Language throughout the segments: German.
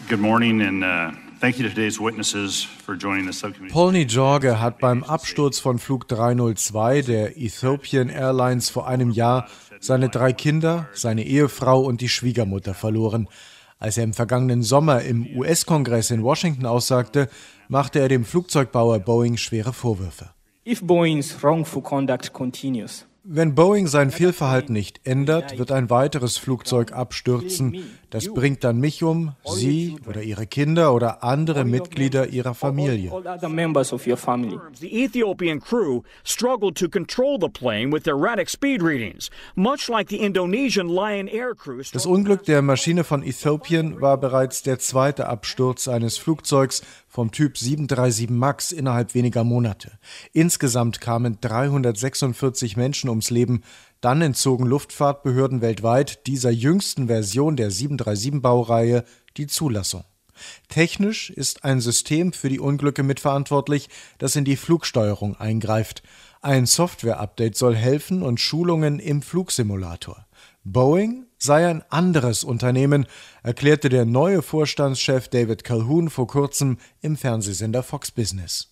Good morning and thank you to today's witnesses for joining the subcommittee. Paul Njorge hat beim Absturz von Flug 302 der Ethiopian Airlines vor einem Jahr seine 3 Kinder, seine Ehefrau und die Schwiegermutter verloren. Als er im vergangenen Sommer im US-Kongress in Washington aussagte, machte er dem Flugzeugbauer Boeing schwere Vorwürfe. If Boeing's wrongful conduct continues, wenn Boeing sein Fehlverhalten nicht ändert, wird ein weiteres Flugzeug abstürzen. Das bringt dann mich um, Sie oder Ihre Kinder oder andere Mitglieder Ihrer Familie. The Ethiopian crew struggled to control the plane with erratic speed readings, much like the Indonesian Lion Air crew. Das Unglück der Maschine von Ethiopian war bereits der zweite Absturz eines Flugzeugs vom Typ 737 MAX innerhalb weniger Monate. Insgesamt kamen 346 Menschen ums Leben. Dann entzogen Luftfahrtbehörden weltweit dieser jüngsten Version der 737-Baureihe die Zulassung. Technisch ist ein System für die Unglücke mitverantwortlich, das in die Flugsteuerung eingreift. Ein Software-Update soll helfen und Schulungen im Flugsimulator. Boeing sei ein anderes Unternehmen, erklärte der neue Vorstandschef David Calhoun vor kurzem im Fernsehsender Fox Business.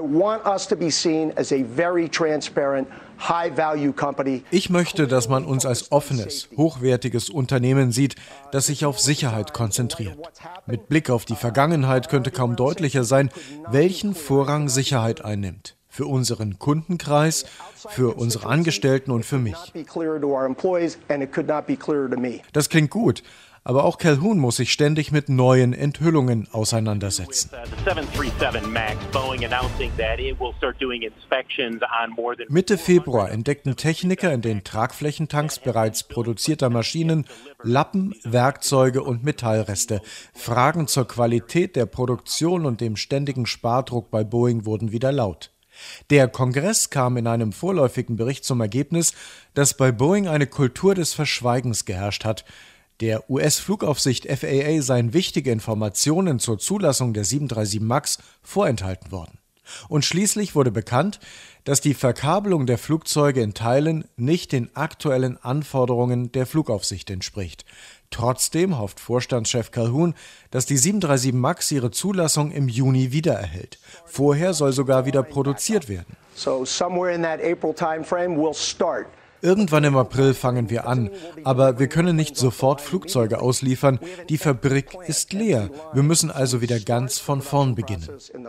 Ich möchte, dass man uns als offenes, hochwertiges Unternehmen sieht, das sich auf Sicherheit konzentriert. Mit Blick auf die Vergangenheit könnte kaum deutlicher sein, welchen Vorrang Sicherheit einnimmt. Für unseren Kundenkreis, für unsere Angestellten und für mich. Das klingt gut, aber auch Calhoun muss sich ständig mit neuen Enthüllungen auseinandersetzen. Mitte Februar entdeckten Techniker in den Tragflächentanks bereits produzierter Maschinen Lappen, Werkzeuge und Metallreste. Fragen zur Qualität der Produktion und dem ständigen Spardruck bei Boeing wurden wieder laut. Der Kongress kam in einem vorläufigen Bericht zum Ergebnis, dass bei Boeing eine Kultur des Verschweigens geherrscht hat. Der US-Flugaufsicht FAA seien wichtige Informationen zur Zulassung der 737 MAX vorenthalten worden. Und schließlich wurde bekannt, dass die Verkabelung der Flugzeuge in Teilen nicht den aktuellen Anforderungen der Flugaufsicht entspricht. Trotzdem hofft Vorstandschef Calhoun, dass die 737 MAX ihre Zulassung im Juni wiedererhält. Vorher soll sogar wieder produziert werden. Irgendwann im April fangen wir an, aber wir können nicht sofort Flugzeuge ausliefern. Die Fabrik ist leer. Wir müssen also wieder ganz von vorn beginnen.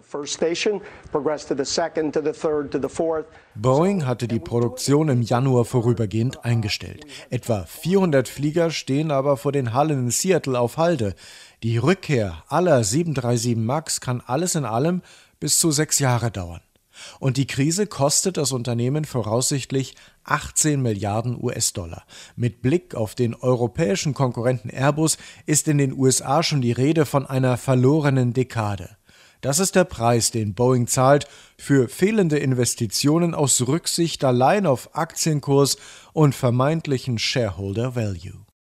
Boeing hatte die Produktion im Januar vorübergehend eingestellt. Etwa 400 Flieger stehen aber vor den Hallen in Seattle auf Halde. Die Rückkehr aller 737 MAX kann alles in allem bis zu 6 Jahre dauern. Und die Krise kostet das Unternehmen voraussichtlich 18 Milliarden US-Dollar. Mit Blick auf den europäischen Konkurrenten Airbus ist in den USA schon die Rede von einer verlorenen Dekade. Das ist der Preis, den Boeing zahlt für fehlende Investitionen aus Rücksicht allein auf Aktienkurs und vermeintlichen Shareholder Value.